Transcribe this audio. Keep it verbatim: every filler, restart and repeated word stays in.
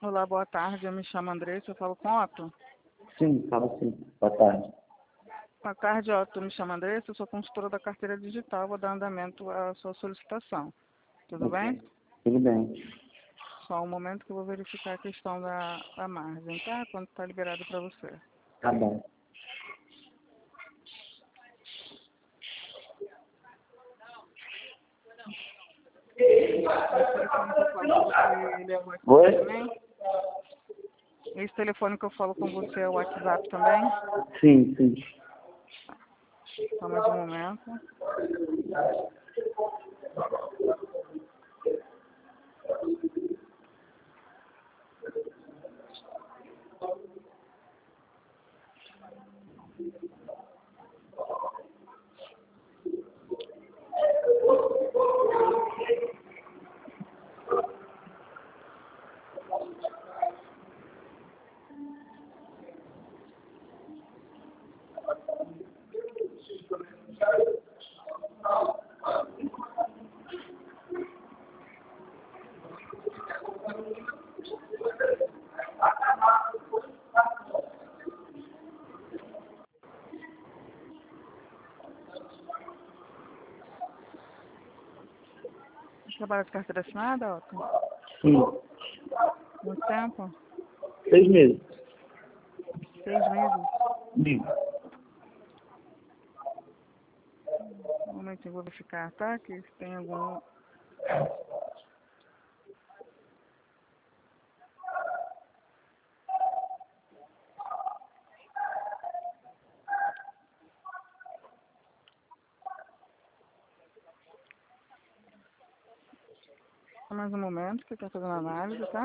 Olá, boa tarde. Eu me chamo Andressa, eu falo com Otto. Sim, fala sim. Boa tarde. Boa tarde, Otto. Eu me chamo Andressa, eu sou consultora da carteira digital. Vou dar andamento à sua solicitação. Tudo Ok. bem? Tudo bem. Só um momento que eu vou verificar a questão da, da margem, tá? Quando está liberado para você. Tá bom. Esse telefone que eu falo com você é o WhatsApp também? Esse telefone que eu falo com você é o WhatsApp também? Sim, sim. Só mais um momento. Trabalha de carteira assinada, Otto? Sim. Muito tempo? Seis meses. Seis meses? Sim. Um momento eu vou verificar, tá? Que se tem algum... Só mais um momento que eu estou fazendo análise, tá?